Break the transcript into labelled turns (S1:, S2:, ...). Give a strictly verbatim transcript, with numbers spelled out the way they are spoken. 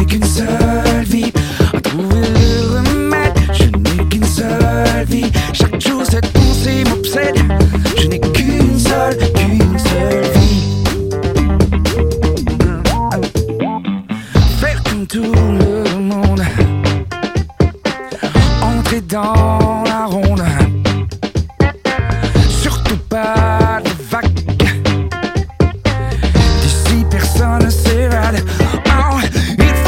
S1: qu'une seule vie à trouver le remède. Je n'ai qu'une seule vie. Chaque jour cette pensée m'obsède. Je n'ai qu'une seule, qu'une seule vie. Faire comme tout le monde.